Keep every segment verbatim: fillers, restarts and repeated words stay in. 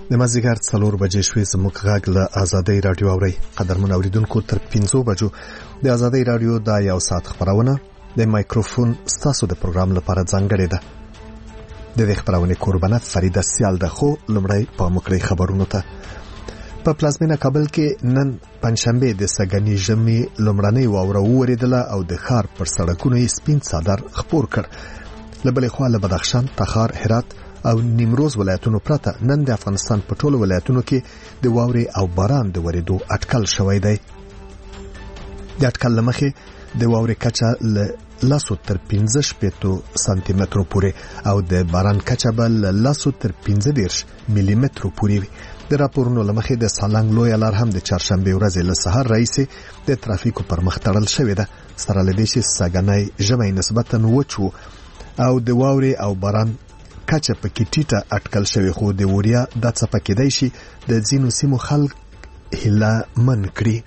د مازدیګر څلور بجې شوې زموږ غږ له آزادۍ رادیو اورئ. قدرمن اوریدونکو تر پنځو بجو د آزادۍ رادیو دا یو ساعت خبرونه د مایکروفون ستاسو د پروګرام لپاره ځانګړې ده. د دې خبرونه قربانه فریده سیال ده. خو لمړی په مکړی خبرونو ته. په پلازمینه کابل کې نن پنځشنبه د سګنی ژمي لمړنۍ واوره وریدله او د ښار پر سړکونو یې سپین څادر خپور کړ. له بلې خوا له بدخشان، تخار، هرات او نیمروز ولایتونو پرته نن د افغانستان په ټولو ولایتونو کې د واورې او باران د وریدو اټکل شوی دی. د اټکل لمخې د واورې کچه له لاسو تر پنځه شپېتو سانتي مترو پورې او د باران کچه به له لاسو تر پنځه دېرش ملي مترو پورې وي. د راپورونو لمخې د سالنګ لویه لار هم د چهارشنبې ورځې له سهار راهیسې د ترافیکو پر مخ تړل شوې ده. سره له دې چې سږنی ژمی نسبتاً وچ و او د واورې او باران کچه پکې ټیټه اټکل شوی، خو د وړیا د څپه کېدای شي د ځینو سیمو خلک هیله من کړي.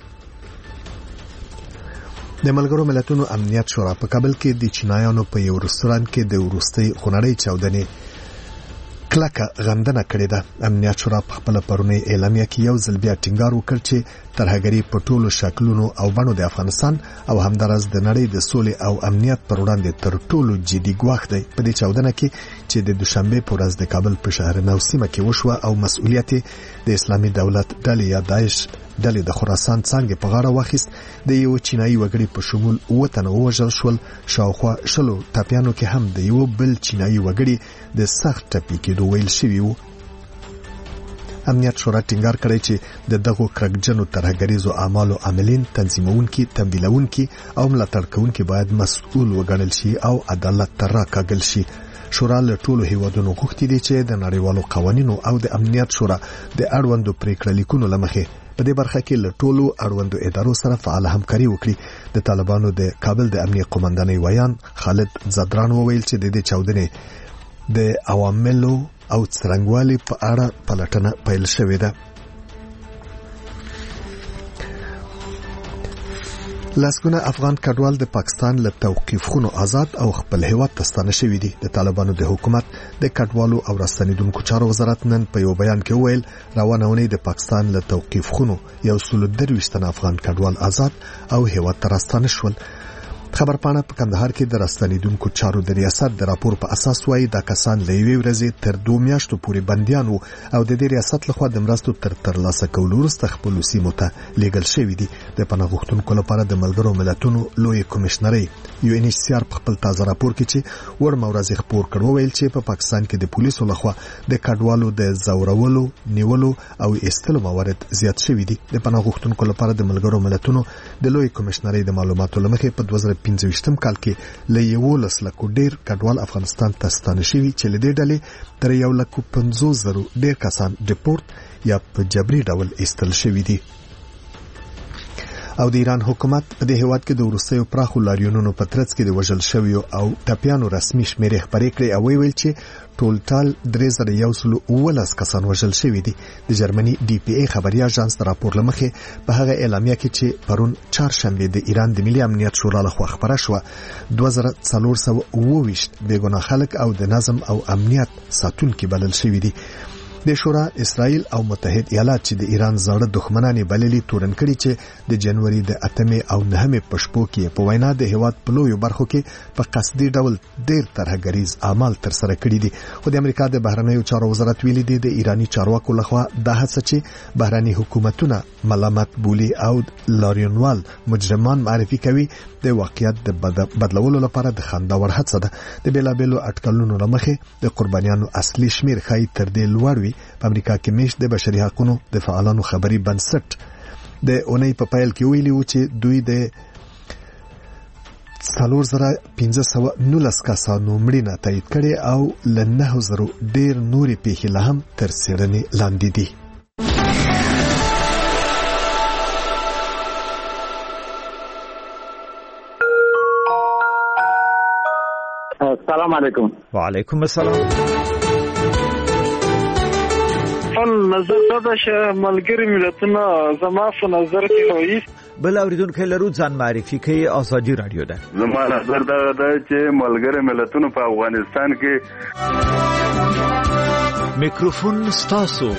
د ملګرو ملتونو امنیت شورا په کابل کې د چینایانو په یو رستوران کې د وروستۍ خونړۍ چاودنې کلکه غندنه کړې ده. امنیت شورا په خپل پرونی اعلامیه کې یو ځل بیا ټینګار وکړ چې ترهګري په ټولو شکلونو او بڼو د افغانستان او همدارس د نړۍ د سولې او امنیت پر وړاندې تر ټولو جدي ګواښ دی. په دې چاودنه کې چې د دوشنبه په ورځ د کابل په شهر نو سیمه کې وشوه او مسؤلیت د اسلامي دولت ډلې یا داعش ډلې د خراسان څنګه په غاړه واخیست. د یو چینایي وګړي په شمول وطن وژل شول. شاوخوا شلو ټاپیانو کې هم د یو بل چینایي وګړي د سخت ټپي کېدو ویل شوي وو. امنیت شورا ټینګار کړی چې د دغو کرکجنو ترهګریزو اعمالو عاملین، تنظیمونکي، تمویلونکي او ملاتړ کوونکي باید مسؤل وګڼل شي او عدالت ته راکاږل شي. شورا له ټولو هیوادونو غوښتي دي چې د نړیوالو قوانینو او د امنیت شورا د اړوندو پریکړه لیکونو لمخې په دې برخه کې له ټولو اړوندو ادارو سره فعال همکاري وکړي. د طالبانو د کابل د امنیت قومندانۍ ویان خالد زدران وویل چې د دې چاودنې د عواملو او څرنګوالي په اړه پلټنه پیل شوې ده. لاسګونه افغان کډوال د پاکستان له توقيف خونو آزاد او خپل هیواد ته ستانه شوي دي. د طالبانو د حکومت د کډوالو او راستنیدونکو چارو وزارت نن په یو بیان کې وویل روانه اونۍ د پاکستان له توقيف خونو یو سل درویشت تنه افغان کډوال آزاد او هیواد ته راستانه شول. خبرپاڼه په کندهار کې د راستنیدونکو چارو د ریاست د راپور په اساس وایي دا کسان له یوې ورځې تر دوه میاشتو پورې بندیان وو او د دې ریاست لخوا د مرستو تر ترلاسه کولو وروسته خپلو سیمو ته لیږل شوي دي. د پناه غوښتونکو لپاره د ملګرو ملتونو لوی کمشنرۍ یو ان ایچ سی آر په خپل تازه راپور کې چې ورمه ورځ خپور کړ وویل چې په پاکستان کې د پولیسو لخوا د کډوالو د زورولو، نیولو او ایستلو موارد زیات شوي دي. د پناه غوښتونکو لپاره د ملګرو ملتونو د لوی کمشنرۍ د معلوماتو لمخې په دوه زره پنځه ویشتم کال کې له یولس لکو ډیر کډوال افغانستان ته ستانه شوي چې له دې ډلې تر یو لکو پنځوس زرو ډیر کسان ډیپورت یا په جبري ډول ایستل شوي دي. او د ایران حکومت په دې هیواد کې د وروستیو پراخو لاریونونو په ترڅ کې د وژل شویو او ټپیانو رسمي شمیرې خبرې کړې او ویل چې ټولټال درې زره یو سل اوولس کسان وژل شوي دي. د جرمني ډي پی ای خبري اژانس د راپور لمخې په هغه اعلامیه کې چې پرون چهارشنبه د ایران د ملي امنیت شورا لخوا خبره شوه دوه زره څلور سوه اووه ویشت بېګناه خلک او د نظم او امنیت ساتونکي بلل شوي دي. د شورا اسرائیل او متحد ایالات چې د ایران زړه دښمنانې بللي تورن کړي چې د جنوري د اتمې او نهمې په شپو کې په وینا د هیواد په لویو برخو کې په قصدي ډول ډېر ترهګریز اعمال ترسره کړي دي. خو د امریکا د بهرنیو چارو وزارت ویلي دی د ایرانی چارواکو لخوا دا هڅه چې بهرني حکومتونه ملامت بولي او لاریونوال مجرمان معرفي کوي د واقعیت د بدلولو لپاره د خنداور هڅه ده. د بیلابیلو اټکلونو لمخې د قربانیانو اصلي شمیر ښایي تر دې لوړ وي. په امریکا کې میشت د بشري حقوقو د فعالانو خبري بنسټ د اونۍ په پیل کې ویلي و چې دوی د څلور زره پنځه سوه نولس کسانو مړینه تایید کړي او له نهه زره ډیر نورې پیښې لا هم تر څېړنې لاندې دي. السلام علیکم. وعلیکم السلام. نظر دا چې ملګری ملتونه زما په نظر کې وایي بل اوریدونکو لرو ځان معرفي کوي ازادي رادیو ده. زما نظر دا ده چې ملګری ملتونو په افغانستان کې میکروفون ستاسو.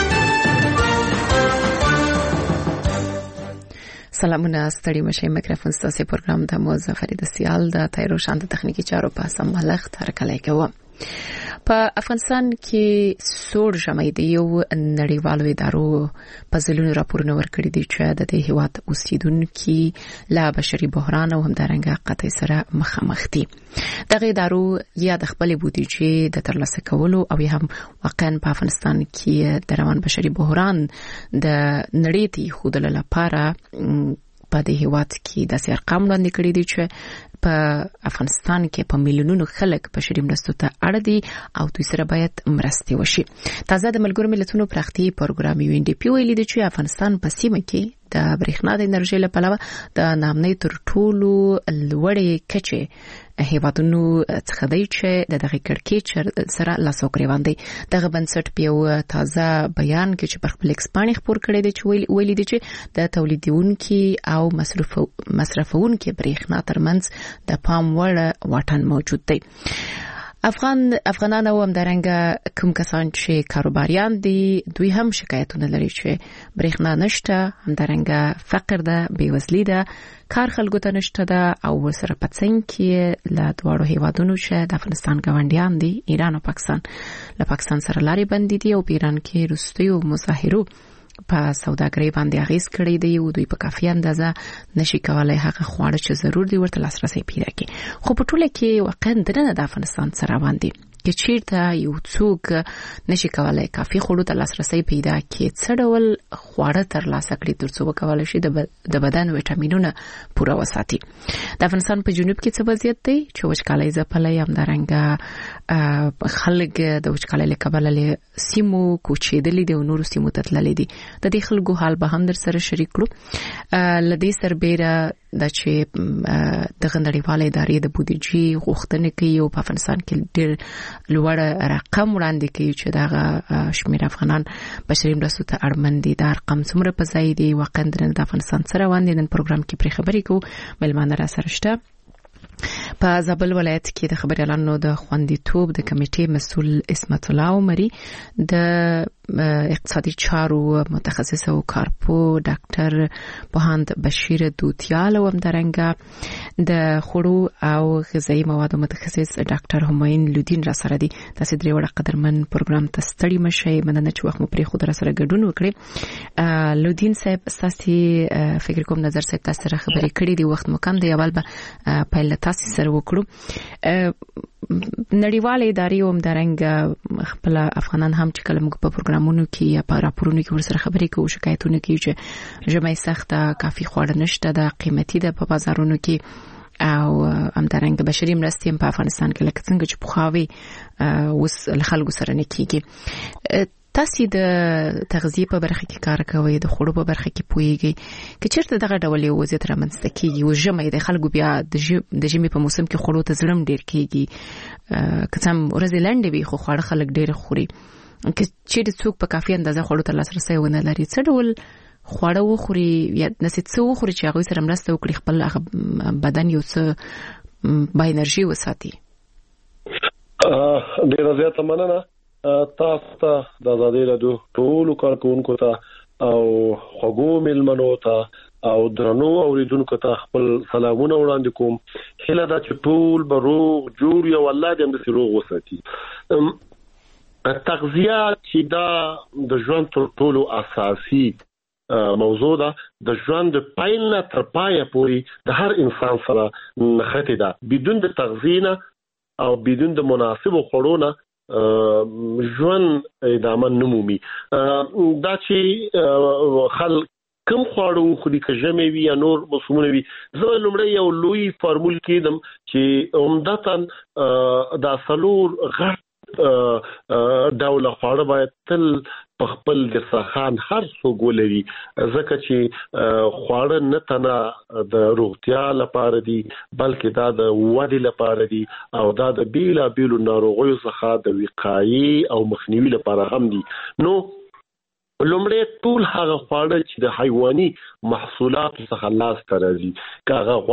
سلامونه ستړي مشه. میکروفون ستاسو پروګرام د موزه فرید سیال د تایرو شاند تخنیکی چارو په سمالخت حرکت کوي. په افغانستان کې سوړ ژمی د یو نړیوالو ادارو په ځلونو راپورونه ورکړي دي چې د دې هیواد اوسیدونکو لا بشري بحران او همدارنګه قطع سره مخامخ دي. دغه ادارو یا د خپل بودیجې د ترلاسه کولو او هم واقعا په افغانستان کې د روان بشري بحران د نړۍ ته خودل لپاره په دې هیواد کې د ارقام وړاندې کړي دي چې په افغانستان کې په میلیونونو خلک بشري مرستو ته اړ دي او دوی سره باید مرستې وشي. تازه د ملګرو ملتونو پراختي پروګرام یو ان ډي پی ویلي دی چې افغانستان په سیمه کې د برېښنا د انرژي لپاره د نامنۍ تر ټولو لوړې کچې هیوادونو څخه دی چې د دغه کړکېچ سره لاس وکړي دی. دغه بنسټ په یو تازه بیان کې چې په خپل اکسپانې خبر کړی دی چې ویلي دی چې د تولیدونکو او مصرف مصرفونکو برېښنا ترمنځ د پام وړ واټن موجود دی. افغان افغانان او همدارنګه کوم کسان چې کاروباریان دي دوی هم شکایتونه لري چې برېښنا نشته، همدارنګه فقر ده، بیوزلي ده، کار خلکو ته نشته ده او سره پڅنګ کې له دواړو هیوادونو چې د افغانستان ګاونډیان دي ایران او پاکستان له پاکستان سره لارې بندي دي او په ایران کې روسیو مظاهرو په سوداګرۍ باندې اغیز کړی دی او دوی په کافي اندازه نشي کولای هغه خواړه چې ضرور دي ورته لاسرسي پیدا کړي. خو په ټوله کې واقعا د افغانستان سره باندې کې چیرته یو څوک نشي کولای کافي خوړو ته لاسرسي پیدا کړي، څه ډول خواړه ترلاسه کړي ترڅو وکولای شي د بدن وټامینونه پوره وساتي. د افغانستان په جنوب کې څه وضعیت دی چې وچکالي ځپلې همدارنګه خلک د وچکالۍ له کبله له سیمو کوچېدلې دي او نورو سیمو ته تللې دي. د دې خلکو حال به هم در سره شریک کړو. لدې سربېره د چې د غنډړیوالې ادارې د بودیجې غوښتنې کوي او په افغانستان کې ډېر لوړ رقم وړاندې کوي چې دغه شمېر افغانان بشري مرستو ته اړمن دي. دا رقم څومره په ځای دی؟ واقعا د افغانستان سره باندې نن پروګرام کې پرې خبرې کوو. مېلمانه را سره شته. په زابل ولایت کې د خبريالانو د خوندیتوب د کمیټې مسؤل اسمت الله عمري، د اقتصادي چارو متخصص او کارپو ډاکټر پوهاند بشیر دوتیال او همدارنګه د خوړو او غذایی موادو متخصص ډاکټر همایون لودین را سره دي. تاسو درې وړه قدرمن پروګرام ته ستړي مشئ. مننه چې وخت مو پرې خو در سره ګډون وکړي. لودین صاحب تاسو فکر کوم نظر صاحب تاسو سره خبرې کړې دي، وخت مو کم دی، اول به پیل تاسو سره وکړو. نړیوالې ادارې او همدارنګه خپل افغانان هم چې کله موږ په پروګرامونو کې یا په راپورونو کې ورسره خبرې کوو شکایتونه کوي چې ژمي سخته، کافي خواړه نشته، د قیمتي ده په بازارونو کې او همدارنګه بشري مرستې هم په افغانستان کې لکه څنګه چې پخوي اوس له خلکو سره نه کیږي. تاسو د تغذیه په برخه کې کار کوئ، د خوړو په برخه کې پوهیږئ چې چیرته دغه ډول یو وضعیت رامنځته کیږي او ژمي د خلکو بیا د ژمي په موسم کې خوړو ته زړم ډیر کیږي، که څم ورځې لنډې وي خو خواړه خلک ډیر خوري، که چیرته څوک په کافي اندازه خوړو ته لاسرسي ونه لري، څه ډول خواړه وخوري یا نسې څه وخوري چې هغه سره مرسته وکړي خپل بدن یو څه با انرژي وساتي؟ ډیره زیاته مننه تاسو ته د آزادۍ راډیو ټولو کارکونکو ته او خوږو مېلمنو ته او درنو اوریدونکو ته خپل سلامونه وړاندې کوم. هله دا چې ټول به روغ جوړ یو الله دې موږ روغ وساتي. تغذیه چې دا د ژوند تر ټولو اساسي موضوع ده، د ژوند د پایل نه تر پایه پورې د هر انسان سره نښتې ده. بدون د تغذیه او بدون د مناسبو خوړو نه ژوند ادامه نمومي. دا چې خلک کم خواړو خو دې کژمې وي یا نور موسمونه وي، زه لومړی یو لوی فارمول کېدم چې عمدتاً دا څلور غټ ډوله خواړه باید تل په خپل دسترخوان هر څوک ولري، ځکه چې خواړه نه تنه د روغتیا لپاره دي بلکې دا د ودې لپاره دي او دا د بیلابیلو ناروغیو څخه د وقایې او مخنیوي لپاره هم دي. نو لومړی ټول هغه خواړه چې د حیواني محصولاتو څخه لاس ته راځي کاغه